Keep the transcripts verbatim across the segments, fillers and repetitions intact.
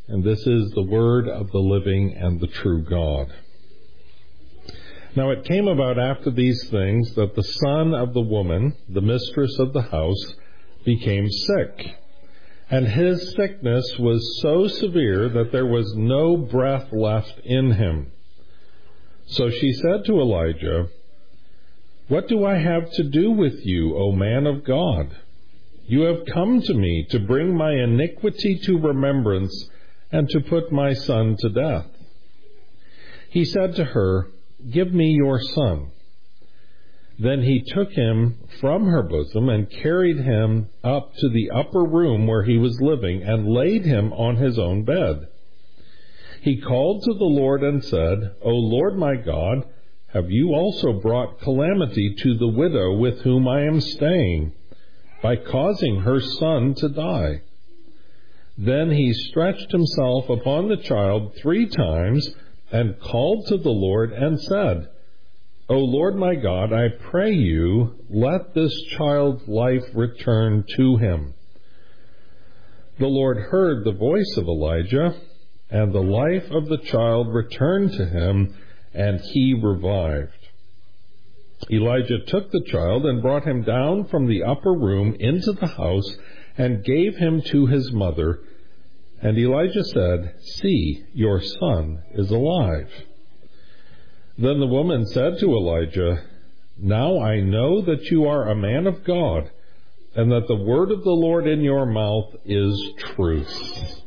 and this is the word of the living and the true God. Now it came about after these things that the son of the woman, the mistress of the house, became sick. And his sickness was so severe that there was no breath left in him. So she said to Elijah, "What do I have to do with you, O man of God? You have come to me to bring my iniquity to remembrance and to put my son to death." He said to her, "Give me your son." Then he took him from her bosom and carried him up to the upper room where he was living and laid him on his own bed. He called to the Lord and said, "O Lord my God, have you also brought calamity to the widow with whom I am staying, by causing her son to die?" Then he stretched himself upon the child three times and called to the Lord and said, "O Lord my God, I pray you, let this child's life return to him." The Lord heard the voice of Elijah, and the life of the child returned to him, and he revived. Elijah took the child and brought him down from the upper room into the house and gave him to his mother. And Elijah said, "See, your son is alive." Then the woman said to Elijah, "Now I know that you are a man of God, and that the word of the Lord in your mouth is truth."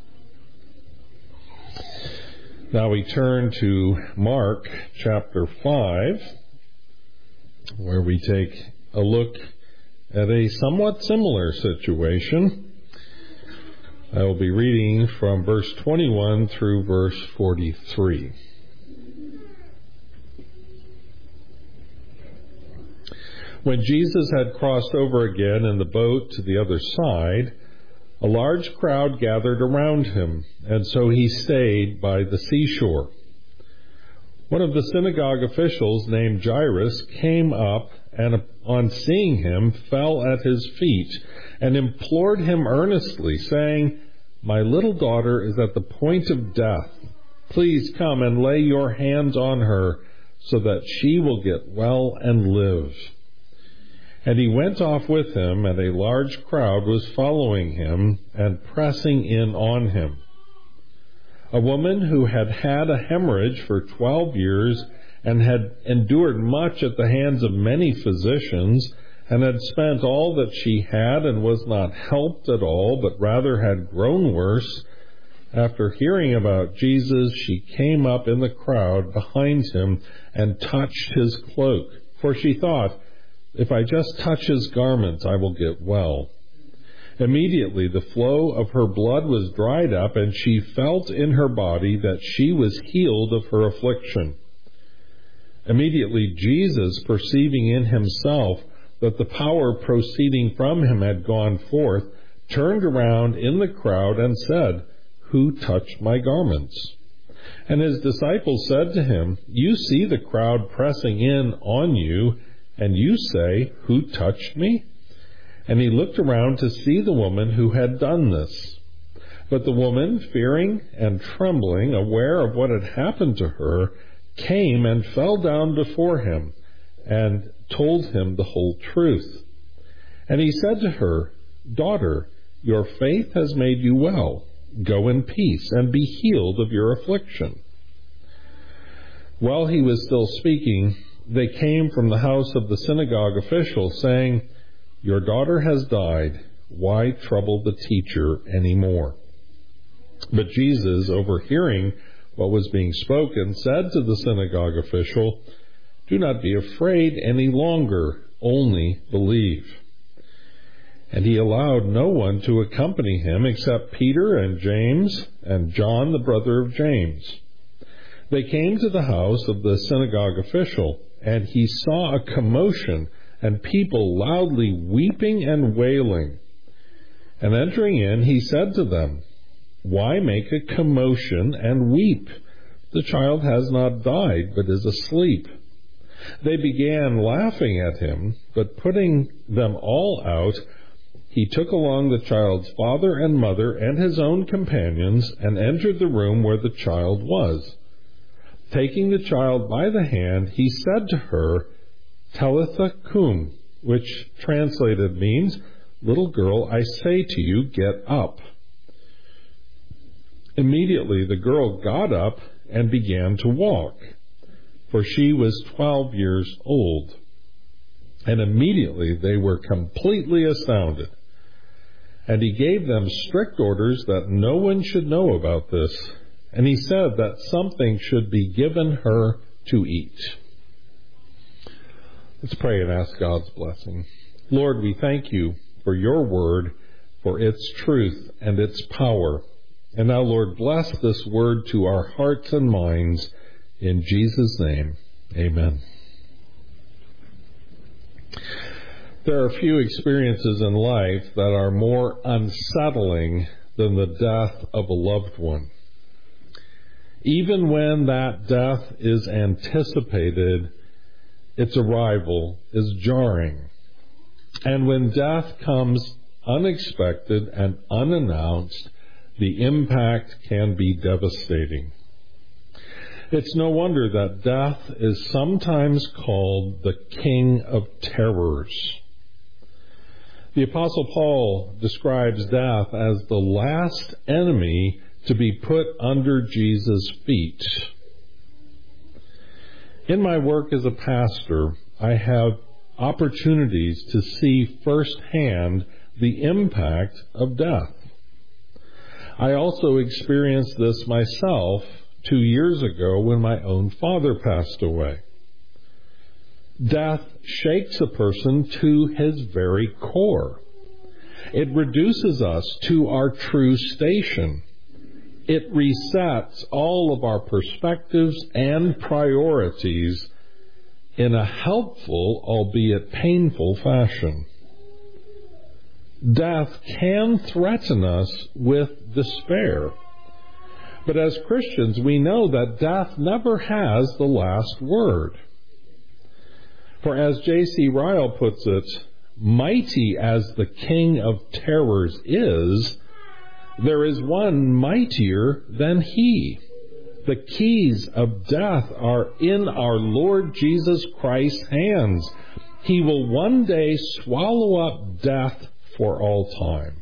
Now we turn to Mark chapter five, where we take a look at a somewhat similar situation. I will be reading from verse twenty-one through verse forty-three. When Jesus had crossed over again in the boat to the other side, a large crowd gathered around him, and so he stayed by the seashore. One of the synagogue officials named Jairus came up and, on seeing him, fell at his feet and implored him earnestly, saying, "My little daughter is at the point of death. Please come and lay your hands on her so that she will get well and live." And he went off with him, and a large crowd was following him and pressing in on him. A woman who had had a hemorrhage for twelve years and had endured much at the hands of many physicians, and had spent all that she had and was not helped at all, but rather had grown worse, after hearing about Jesus, she came up in the crowd behind him and touched his cloak, for she thought, "If I just touch his garments, I will get well." Immediately the flow of her blood was dried up, and she felt in her body that she was healed of her affliction. Immediately Jesus, perceiving in himself that the power proceeding from him had gone forth, turned around in the crowd and said, "Who touched my garments?" And his disciples said to him, "You see the crowd pressing in on you, and you say, 'Who touched me?'" And he looked around to see the woman who had done this. But the woman, fearing and trembling, aware of what had happened to her, came and fell down before him and told him the whole truth. And he said to her, "Daughter, your faith has made you well. Go in peace and be healed of your affliction." While he was still speaking, they came from the house of the synagogue official, saying, "Your daughter has died. Why trouble the teacher any more?" But Jesus, overhearing what was being spoken, said to the synagogue official, "Do not be afraid any longer, only believe." And he allowed no one to accompany him except Peter and James and John, the brother of James. They came to the house of the synagogue official, and he saw a commotion and people loudly weeping and wailing. And entering in, he said to them, "Why make a commotion and weep? The child has not died, but is asleep." They began laughing at him, but putting them all out, he took along the child's father and mother and his own companions and entered the room where the child was. Taking the child by the hand, he said to her, "Talitha cum," which translated means, "Little girl, I say to you, get up." Immediately the girl got up and began to walk, for she was twelve years old. And immediately they were completely astounded. And he gave them strict orders that no one should know about this. And he said that something should be given her to eat. Let's pray and ask God's blessing. Lord, we thank you for your word, for its truth and its power. And now, Lord, bless this word to our hearts and minds. In Jesus' name, amen. There are few experiences in life that are more unsettling than the death of a loved one. Even when that death is anticipated, its arrival is jarring. And when death comes unexpected and unannounced, the impact can be devastating. It's no wonder that death is sometimes called the king of terrors. The Apostle Paul describes death as the last enemy to be put under Jesus' feet. In my work as a pastor, I have opportunities to see firsthand the impact of death. I also experienced this myself two years ago when my own father passed away. Death shakes a person to his very core. It reduces us to our true station. It resets all of our perspectives and priorities in a helpful, albeit painful, fashion. Death can threaten us with despair. But as Christians, we know that death never has the last word. For as J C Ryle puts it, mighty as the king of terrors is, there is one mightier than he. The keys of death are in our Lord Jesus Christ's hands. He will one day swallow up death for all time.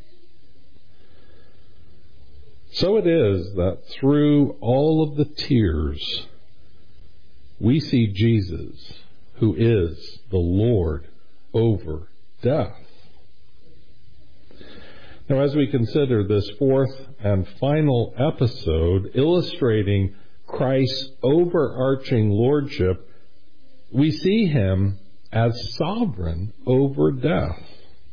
So it is that through all of the tears, we see Jesus, who is the Lord over death. Now, as we consider this fourth and final episode illustrating Christ's overarching lordship, we see him as sovereign over death.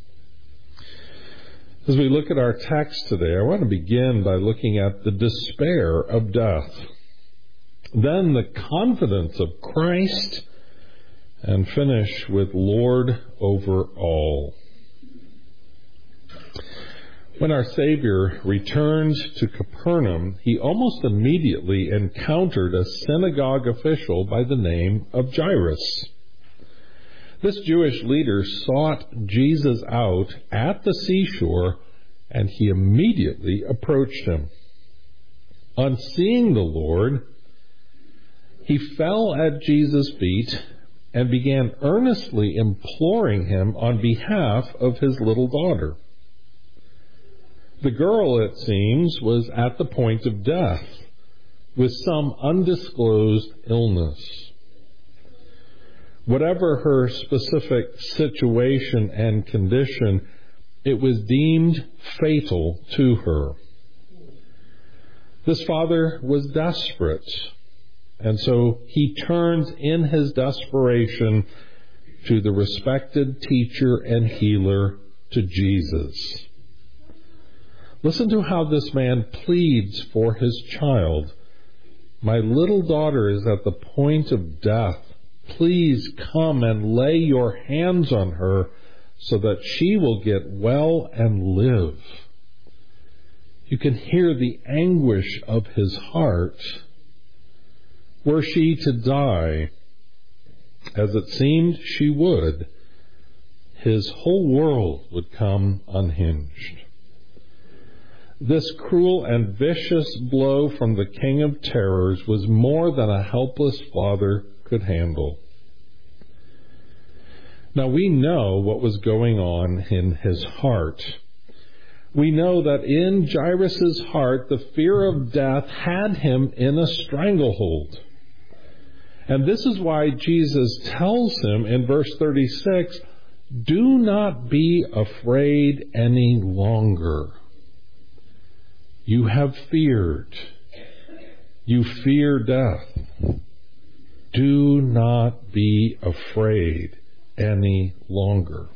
As we look at our text today, I want to begin by looking at the despair of death, then the confidence of Christ, and finish with Lord over all. When our Savior returned to Capernaum, he almost immediately encountered a synagogue official by the name of Jairus. This Jewish leader sought Jesus out at the seashore, and he immediately approached him. On seeing the Lord, he fell at Jesus' feet and began earnestly imploring him on behalf of his little daughter. The girl, it seems, was at the point of death with some undisclosed illness. Whatever her specific situation and condition, it was deemed fatal to her. This father was desperate, and so he turns in his desperation to the respected teacher and healer, to Jesus. Listen to how this man pleads for his child. My little daughter is at the point of death. Please come and lay your hands on her so that she will get well and live. You can hear the anguish of his heart. Were she to die, as it seemed she would, his whole world would come unhinged. This cruel and vicious blow from the King of Terrors was more than a helpless father could handle. Now we know what was going on in his heart. We know that in Jairus' heart, the fear of death had him in a stranglehold. And this is why Jesus tells him in verse thirty-six, "Do not be afraid any longer. You have feared. You fear death. Do not be afraid any longer."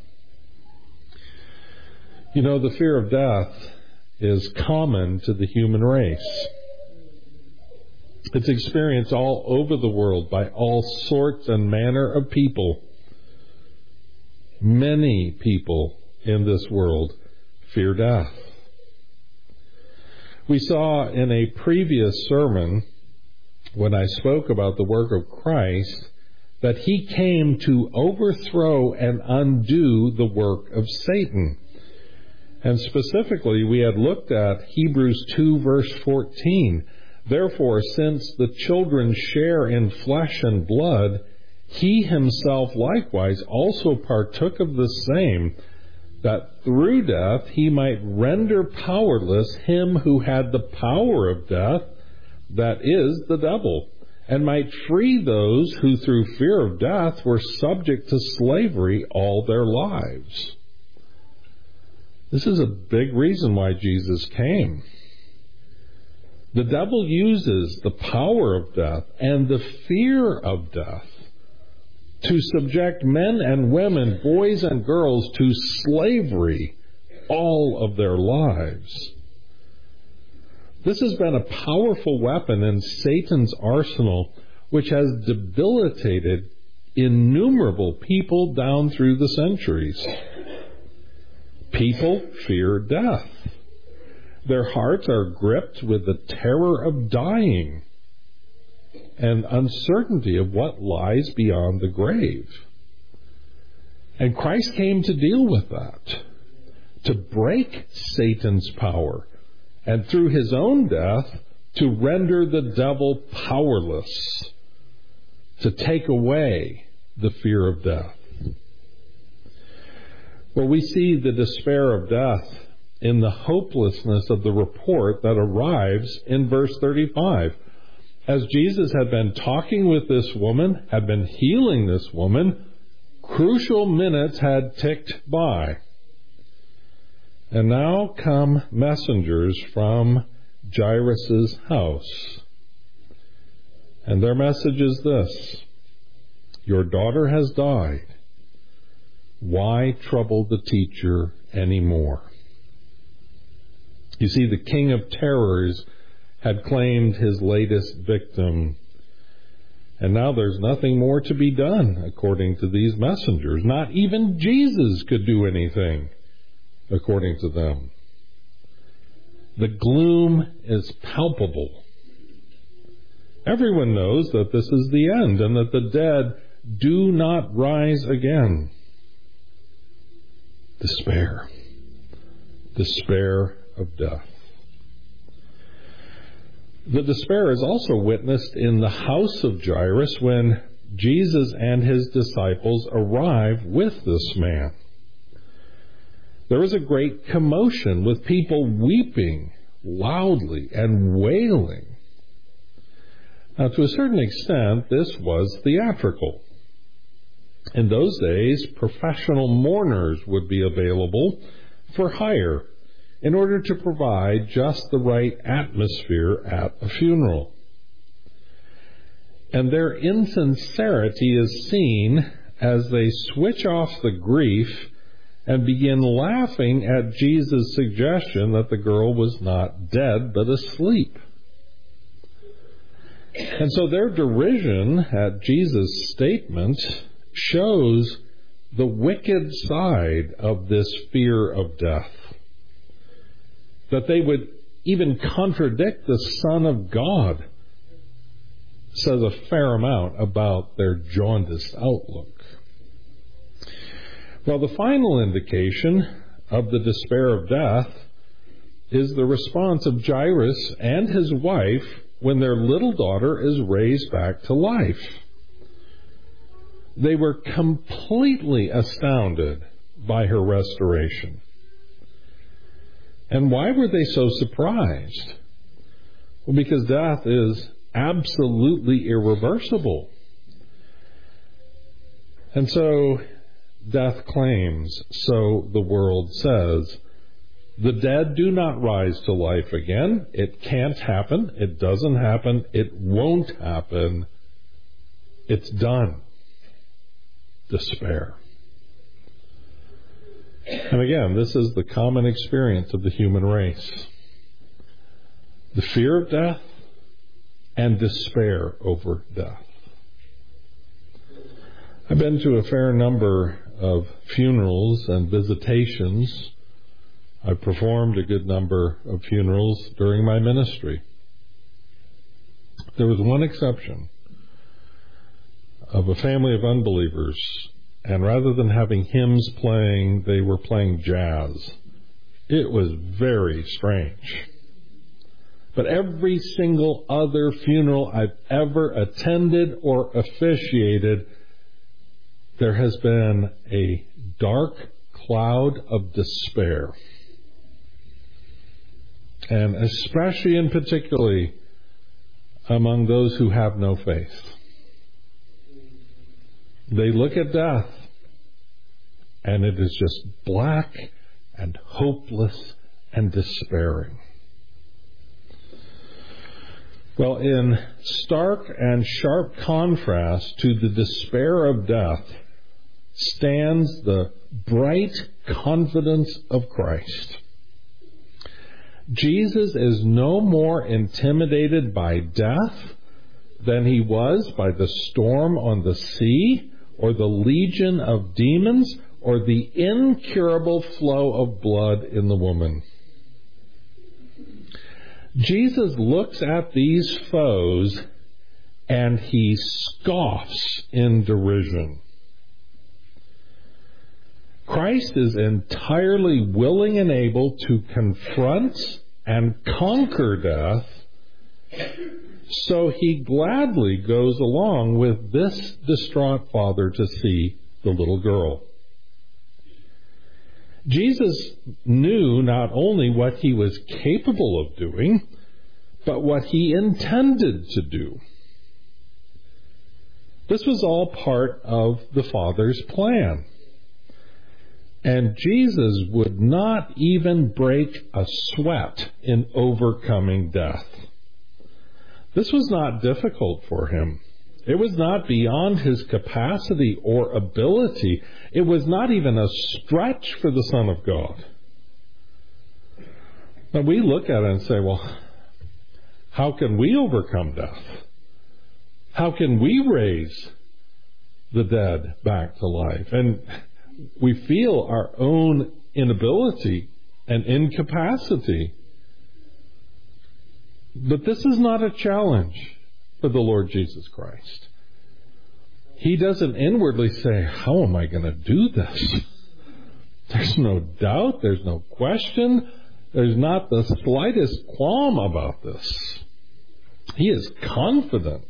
You know, the fear of death is common to the human race. It's experienced all over the world by all sorts and manner of people. Many people in this world fear death. We saw in a previous sermon, when I spoke about the work of Christ, that he came to overthrow and undo the work of Satan. And specifically, we had looked at Hebrews two, verse fourteen. "Therefore, since the children share in flesh and blood, he himself likewise also partook of the same, that through death he might render powerless him who had the power of death, that is, the devil, and might free those who through fear of death were subject to slavery all their lives." This is a big reason why Jesus came. The devil uses the power of death and the fear of death to subject men and women, boys and girls, to slavery all of their lives. This has been a powerful weapon in Satan's arsenal, which has debilitated innumerable people down through the centuries. People fear death. Their hearts are gripped with the terror of dying and uncertainty of what lies beyond the grave. And Christ came to deal with that, to break Satan's power, and through his own death, to render the devil powerless, to take away the fear of death. Well, we see the despair of death in the hopelessness of the report that arrives in verse thirty-five. As Jesus had been talking with this woman, had been healing this woman, crucial minutes had ticked by. And now come messengers from Jairus' house. And their message is this: "Your daughter has died. Why trouble the teacher anymore?" You see, the King of Terrors had claimed his latest victim. And now there's nothing more to be done, according to these messengers. Not even Jesus could do anything, according to them. The gloom is palpable. Everyone knows that this is the end and that the dead do not rise again. Despair. Despair of death. The despair is also witnessed in the house of Jairus when Jesus and his disciples arrive with this man. There is a great commotion with people weeping loudly and wailing. Now, to a certain extent, this was theatrical. In those days, professional mourners would be available for hire in order to provide just the right atmosphere at a funeral. And their insincerity is seen as they switch off the grief and begin laughing at Jesus' suggestion that the girl was not dead but asleep. And so their derision at Jesus' statement shows the wicked side of this fear of death. That they would even contradict the Son of God says a fair amount about their jaundiced outlook. Well, the final indication of the despair of death is the response of Jairus and his wife when their little daughter is raised back to life. They were completely astounded by her restoration. And why were they so surprised? Well, because death is absolutely irreversible. And so death claims, so the world says, the dead do not rise to life again. It can't happen. It doesn't happen. It won't happen. It's done. Despair. And again, this is the common experience of the human race. The fear of death and despair over death. I've been to a fair number of funerals and visitations. I've performed a good number of funerals during my ministry. There was one exception of a family of unbelievers, and rather than having hymns playing, they were playing jazz. It was very strange. But every single other funeral I've ever attended or officiated, there has been a dark cloud of despair. And especially and particularly among those who have no faith. They look at death, and it is just black and hopeless and despairing. Well, in stark and sharp contrast to the despair of death stands the bright confidence of Christ. Jesus is no more intimidated by death than he was by the storm on the sea, or the legion of demons, or the incurable flow of blood in the woman. Jesus looks at these foes and he scoffs in derision. Christ is entirely willing and able to confront and conquer death, so he gladly goes along with this distraught father to see the little girl. Jesus knew not only what he was capable of doing, but what he intended to do. This was all part of the Father's plan. And Jesus would not even break a sweat in overcoming death. This was not difficult for him. It was not beyond his capacity or ability. It was not even a stretch for the Son of God. Now we look at it and say, well, how can we overcome death? How can we raise the dead back to life? And we feel our own inability and incapacity. But this is not a challenge for the Lord Jesus Christ. He doesn't inwardly say, how am I going to do this? There's no doubt, there's no question, there's not the slightest qualm about this. He is confident.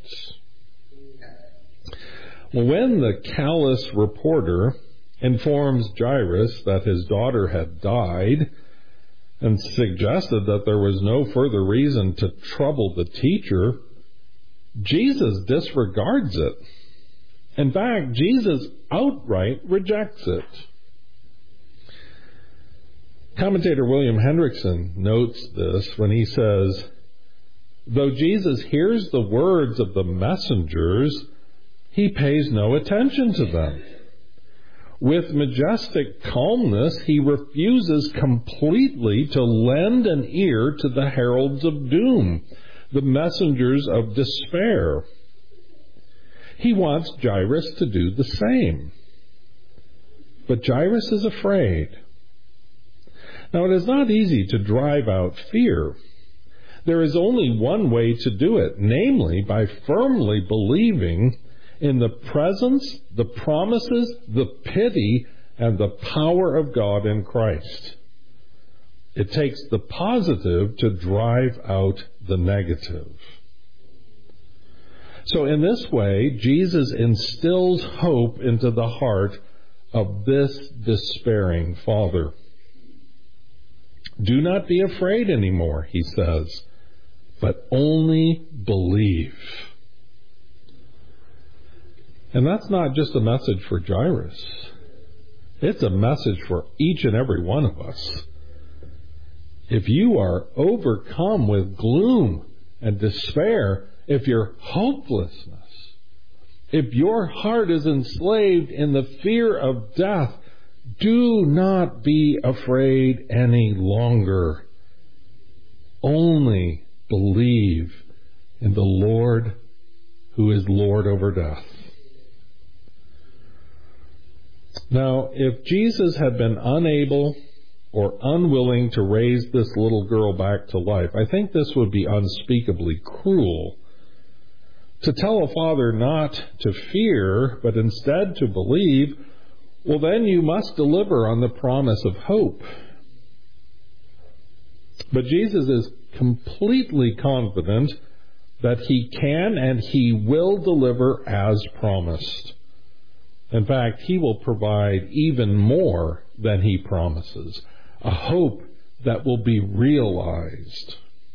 Well, when the callous reporter informs Jairus that his daughter had died and suggested that there was no further reason to trouble the teacher, Jesus disregards it. In fact, Jesus outright rejects it. Commentator William Hendrickson notes this when he says, though Jesus hears the words of the messengers, he pays no attention to them. With majestic calmness, he refuses completely to lend an ear to the heralds of doom, the messengers of despair. He wants Jairus to do the same. But Jairus is afraid. Now, it is not easy to drive out fear. There is only one way to do it, namely by firmly believing in the presence, the promises, the pity, and the power of God in Christ. It takes the positive to drive out the negative. So in this way, Jesus instills hope into the heart of this despairing father. Do not be afraid anymore, he says, but only believe. And that's not just a message for Jairus. It's a message for each and every one of us. If you are overcome with gloom and despair, if your hopelessness, if your heart is enslaved in the fear of death, do not be afraid any longer. Only believe in the Lord who is Lord over death. Now, if Jesus had been unable or unwilling to raise this little girl back to life, I think this would be unspeakably cruel. To tell a father not to fear, but instead to believe, well, then you must deliver on the promise of hope. But Jesus is completely confident that he can and he will deliver as promised. In fact, he will provide even more than he promises, a hope that will be realized.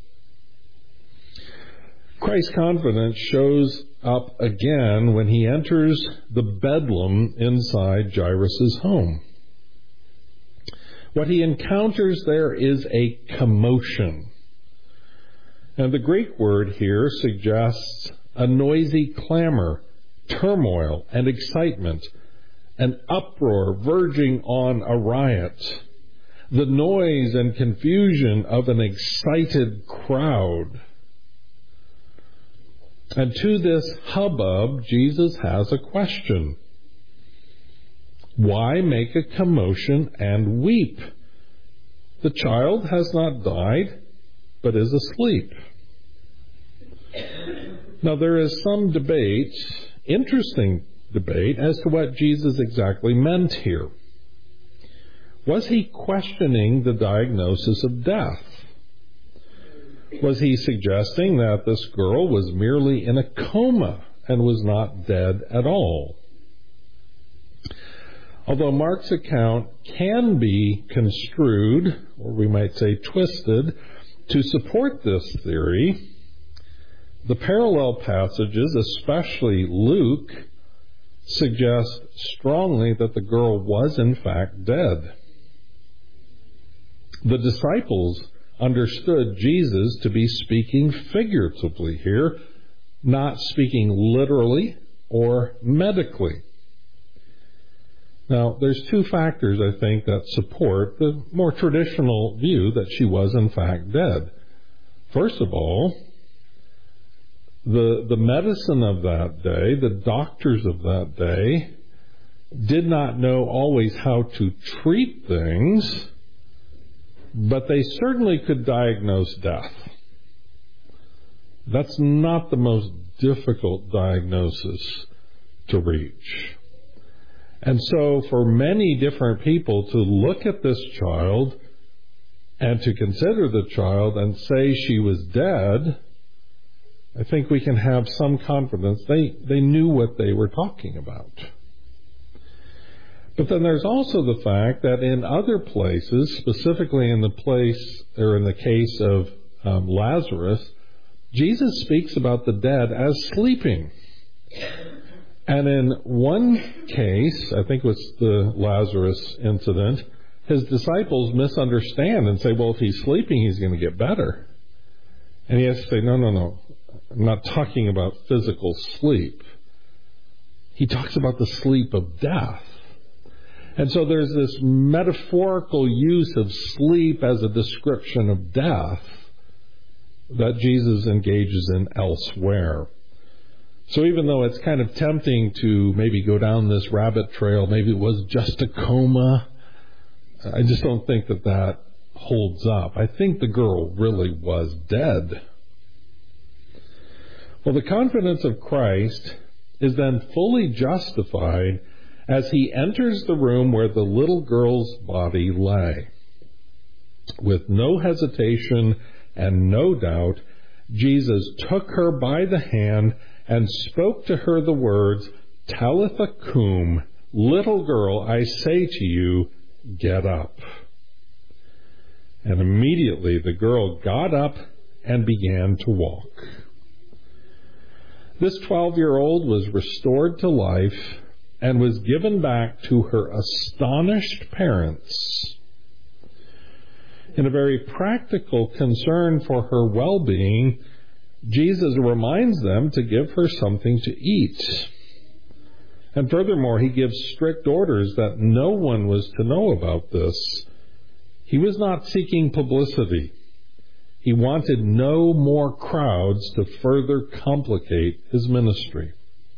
Christ's confidence shows up again when he enters the bedlam inside Jairus' home. What he encounters there is a commotion. And the Greek word here suggests a noisy clamor, turmoil, and excitement, an uproar verging on a riot, the noise and confusion of an excited crowd. And to this hubbub, Jesus has a question. Why make a commotion and weep? The child has not died, but is asleep. Now there is some debate, interesting debate, as to what Jesus exactly meant here. Was he questioning the diagnosis of death? Was he suggesting that this girl was merely in a coma and was not dead at all? Although Mark's account can be construed, or we might say twisted, to support this theory, the parallel passages, especially Luke, suggest strongly that the girl was in fact dead. The disciples understood Jesus to be speaking figuratively here, not speaking literally or medically. Now, there's two factors, I think, that support the more traditional view that she was in fact dead. First of all, the, the medicine of that day, the doctors of that day, did not know always how to treat things, but they certainly could diagnose death. That's not the most difficult diagnosis to reach. And so for many different people to look at this child and to consider the child and say she was dead, I think we can have some confidence they, they knew what they were talking about. But then there's also the fact that in other places, specifically in the place or in the case of um, Lazarus, Jesus speaks about the dead as sleeping. And in one case, I think it was the Lazarus incident, his disciples misunderstand and say, well, if he's sleeping, he's going to get better. And he has to say, no, no, no, I'm not talking about physical sleep. He talks about the sleep of death. And so there's this metaphorical use of sleep as a description of death that Jesus engages in elsewhere. So even though it's kind of tempting to maybe go down this rabbit trail, maybe it was just a coma, I just don't think that that holds up. I think the girl really was dead. Well, the confidence of Christ is then fully justified as he enters the room where the little girl's body lay. With no hesitation and no doubt, Jesus took her by the hand and spoke to her the words, "Talitha cum," little girl, I say to you, get up. And immediately the girl got up and began to walk. This twelve-year-old was restored to life and was given back to her astonished parents. In a very practical concern for her well-being, Jesus reminds them to give her something to eat. And furthermore, he gives strict orders that no one was to know about this. He was not seeking publicity. He wanted no more crowds to further complicate his ministry.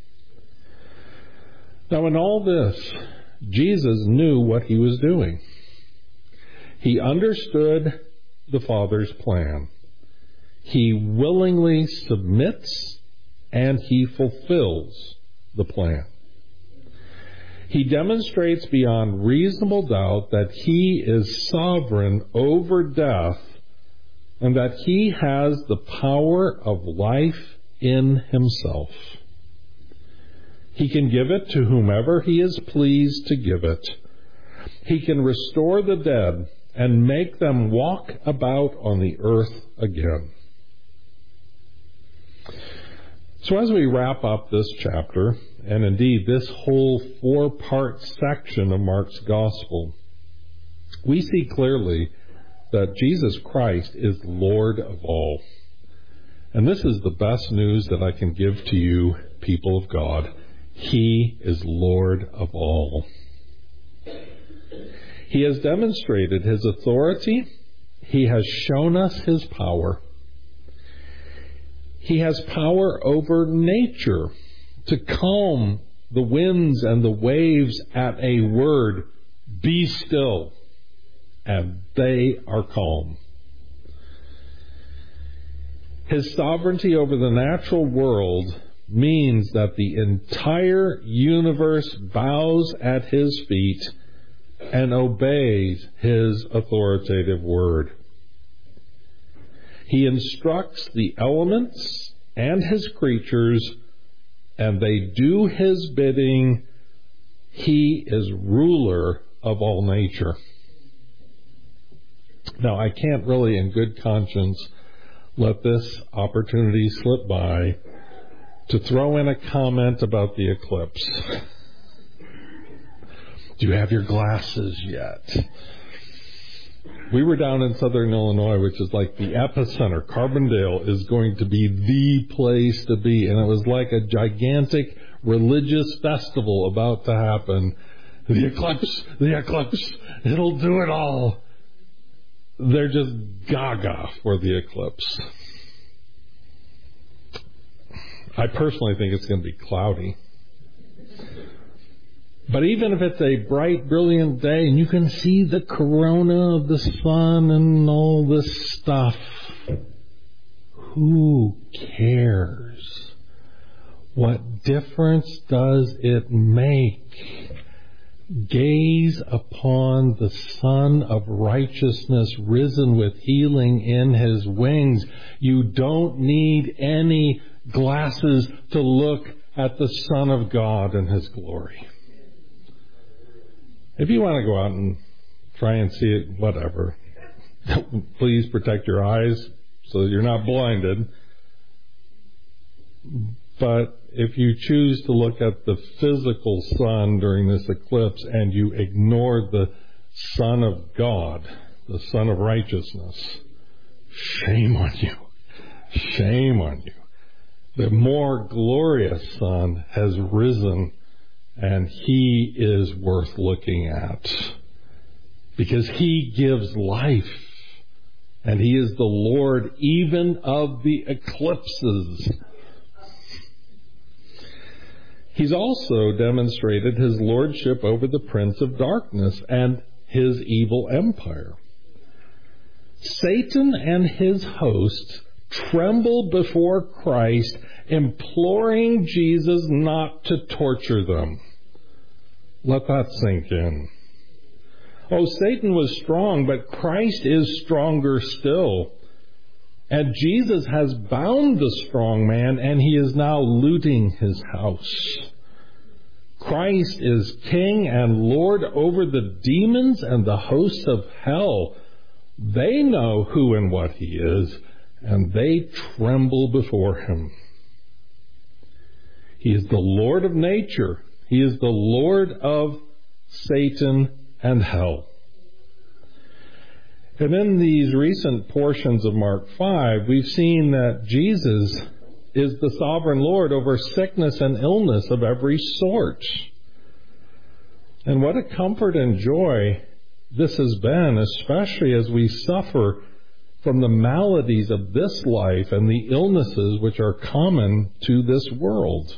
Now, in all this, Jesus knew what he was doing. He understood the Father's plan. He willingly submits and he fulfills the plan. He demonstrates beyond reasonable doubt that he is sovereign over death and that he has the power of life in himself. He can give it to whomever he is pleased to give it. He can restore the dead and make them walk about on the earth again. So as we wrap up this chapter, and indeed this whole four-part section of Mark's Gospel, we see clearly that Jesus Christ is Lord of all. And this is the best news that I can give to you, people of God. He is Lord of all. He has demonstrated his authority. He has shown us his power. He has power over nature to calm the winds and the waves at a word, "Be still," and they are calm. His sovereignty over the natural world means that the entire universe bows at his feet and obeys his authoritative word. He instructs the elements and his creatures, and they do his bidding. He is ruler of all nature. Now, I can't really, in good conscience, let this opportunity slip by to throw in a comment about the eclipse. Do you have your glasses yet? We were down in southern Illinois, which is like the epicenter. Carbondale is going to be the place to be. And it was like a gigantic religious festival about to happen. The eclipse, the eclipse, it'll do it all. They're just gaga for the eclipse. I personally think it's going to be cloudy. But even if it's a bright, brilliant day and you can see the corona of the sun and all this stuff, who cares? What difference does it make? Gaze upon the Son of Righteousness risen with healing in his wings. You don't need any glasses to look at the Son of God in his glory. If you want to go out and try and see it, whatever, please protect your eyes so that you're not blinded. But if you choose to look at the physical sun during this eclipse and you ignore the Son of God, the Son of Righteousness, shame on you. Shame on you. The more glorious Son has risen, and he is worth looking at because he gives life, and he is the Lord even of the eclipses. He's also demonstrated his lordship over the prince of darkness and his evil empire. Satan and his hosts tremble before Christ, imploring Jesus not to torture them. Let that sink in. Oh, Satan was strong, but Christ is stronger still. And Jesus has bound the strong man, and he is now looting his house. Christ is King and Lord over the demons and the hosts of hell. They know who and what he is, and they tremble before him. He is the Lord of nature. He is the Lord of Satan and hell. And in these recent portions of Mark five, we've seen that Jesus is the sovereign Lord over sickness and illness of every sort. And what a comfort and joy this has been, especially as we suffer from the maladies of this life and the illnesses which are common to this world.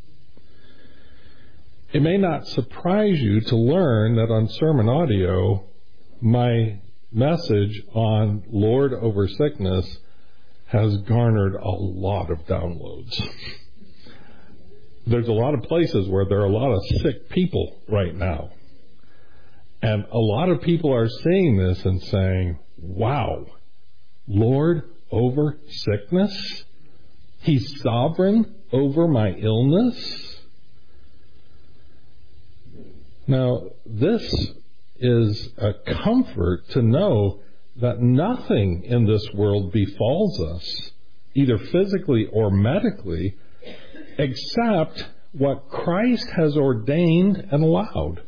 It may not surprise you to learn that on Sermon Audio, my message on Lord over sickness has garnered a lot of downloads. There's a lot of places where there are a lot of sick people right now. And a lot of people are seeing this and saying, wow, Lord over sickness? He's sovereign over my illness? Now, this is a comfort to know that nothing in this world befalls us, either physically or medically, except what Christ has ordained and allowed.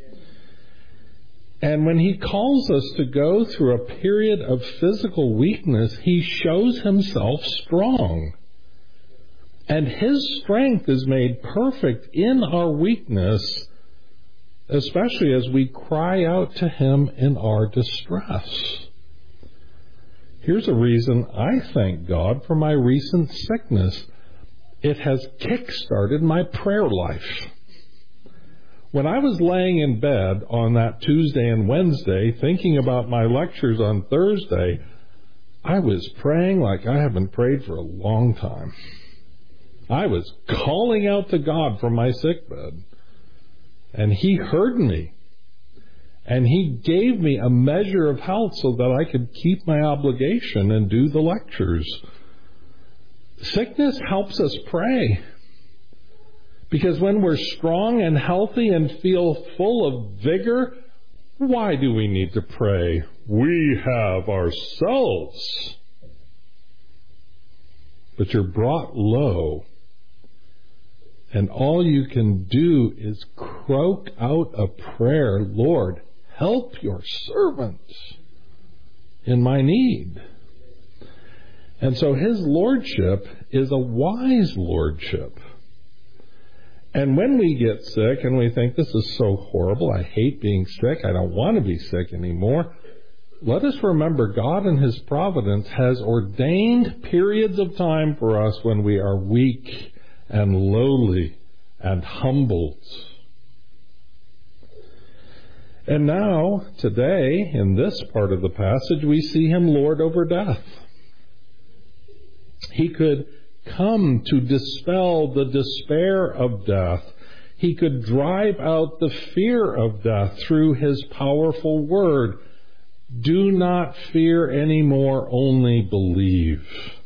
And when he calls us to go through a period of physical weakness, he shows himself strong. And his strength is made perfect in our weakness, especially as we cry out to him in our distress. Here's a reason I thank God for my recent sickness. It has kick-started my prayer life. When I was laying in bed on that Tuesday and Wednesday thinking about my lectures on Thursday, I was praying like I haven't prayed for a long time. I was calling out to God from my sickbed. And he heard me. And he gave me a measure of health so that I could keep my obligation and do the lectures. Sickness helps us pray. Because when we're strong and healthy and feel full of vigor, why do we need to pray? We have ourselves. But you're brought low. And all you can do is croak out a prayer, Lord, help your servant in my need. And so his lordship is a wise lordship. And when we get sick and we think, this is so horrible, I hate being sick, I don't want to be sick anymore, let us remember God in his providence has ordained periods of time for us when we are weak and lowly and humbled. And now, today, in this part of the passage, we see him Lord over death. He could come to dispel the despair of death. He could drive out the fear of death through his powerful word. Do not fear anymore, only believe.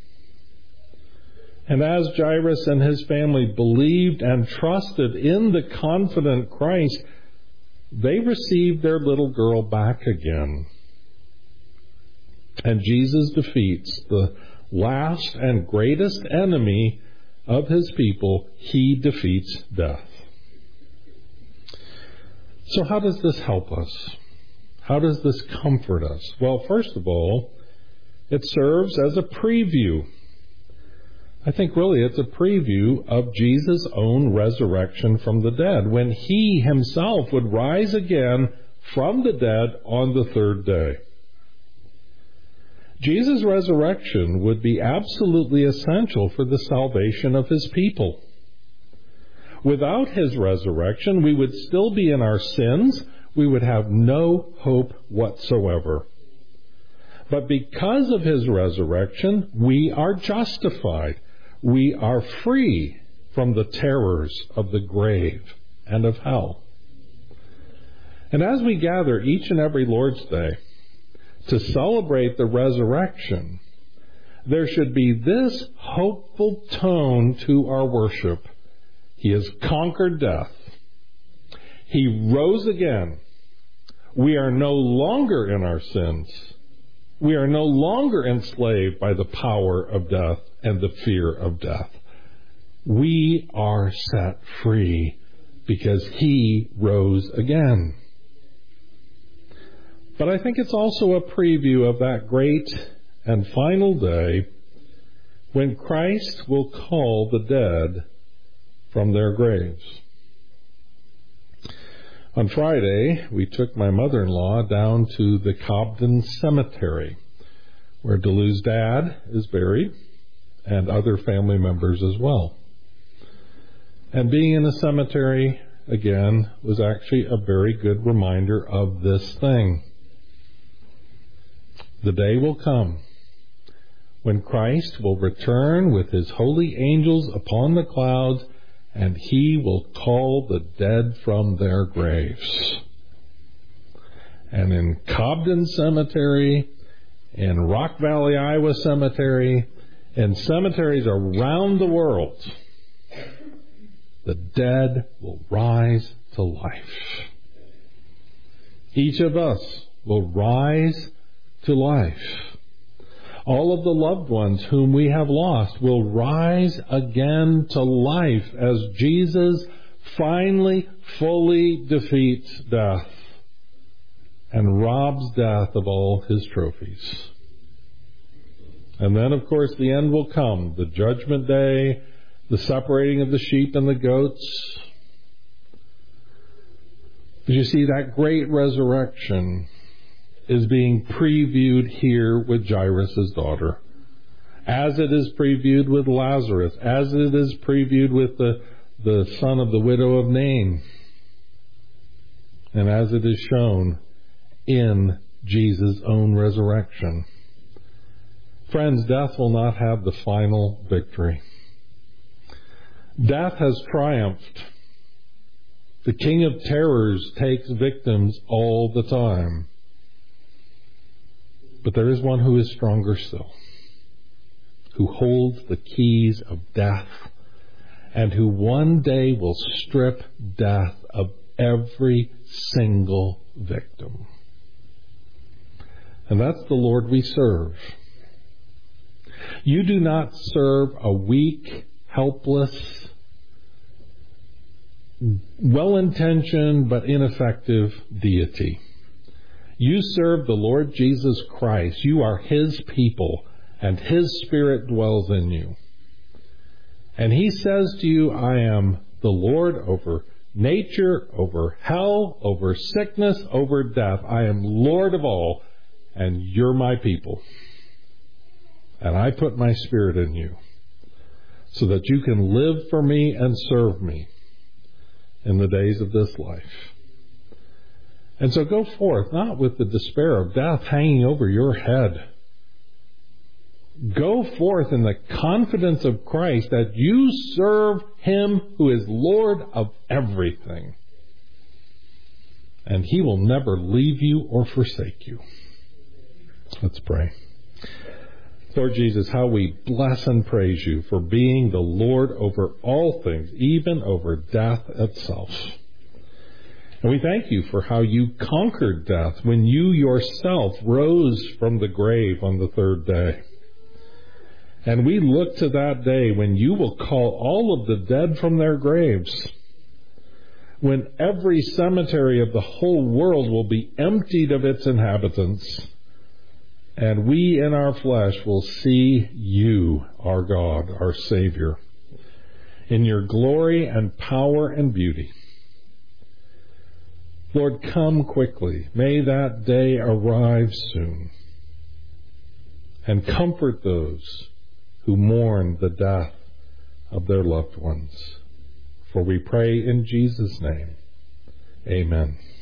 And as Jairus and his family believed and trusted in the confident Christ, they received their little girl back again. And Jesus defeats the last and greatest enemy of his people. He defeats death. So how does this help us? How does this comfort us? Well, first of all, it serves as a preview. I think really it's a preview of Jesus' own resurrection from the dead, when he himself would rise again from the dead on the third day. Jesus' resurrection would be absolutely essential for the salvation of his people. Without his resurrection, we would still be in our sins. We would have no hope whatsoever. But because of his resurrection, we are justified. We are free from the terrors of the grave and of hell. And as we gather each and every Lord's Day to celebrate the resurrection, there should be this hopeful tone to our worship. He has conquered death. He rose again. We are no longer in our sins. We are no longer enslaved by the power of death and the fear of death. We are set free because He rose again. But I think it's also a preview of that great and final day when Christ will call the dead from their graves. On Friday, we took my mother-in-law down to the Cobden Cemetery, where Delu's dad is buried, and other family members as well. And being in a cemetery, again, was actually a very good reminder of this thing. The day will come when Christ will return with His holy angels upon the clouds, and He will call the dead from their graves. And in Cobden Cemetery, in Rock Valley, Iowa Cemetery, and cemeteries around the world, the dead will rise to life. Each of us will rise to life. All of the loved ones whom we have lost will rise again to life as Jesus finally, fully defeats death and robs death of all his trophies. And then, of course, the end will come, the judgment day, the separating of the sheep and the goats. But you see, that great resurrection is being previewed here with Jairus' daughter, as it is previewed with Lazarus, as it is previewed with the, the son of the widow of Nain, and as it is shown in Jesus' own resurrection. Friends, death will not have the final victory. Death has triumphed. The King of Terrors takes victims all the time. But there is one who is stronger still, who holds the keys of death, and who one day will strip death of every single victim. And that's the Lord we serve. You do not serve a weak, helpless, well-intentioned but ineffective deity. You serve the Lord Jesus Christ. You are His people, and His Spirit dwells in you. And He says to you, I am the Lord over nature, over hell, over sickness, over death. I am Lord of all, and you're my people. And I put my Spirit in you so that you can live for me and serve me in the days of this life. And so go forth, not with the despair of death hanging over your head. Go forth in the confidence of Christ that you serve Him who is Lord of everything. And He will never leave you or forsake you. Let's pray. Lord Jesus, how we bless and praise You for being the Lord over all things, even over death itself. And we thank You for how You conquered death when You Yourself rose from the grave on the third day. And we look to that day when You will call all of the dead from their graves, when every cemetery of the whole world will be emptied of its inhabitants, and we in our flesh will see You, our God, our Savior, in Your glory and power and beauty. Lord, come quickly. May that day arrive soon. And comfort those who mourn the death of their loved ones. For we pray in Jesus' name. Amen.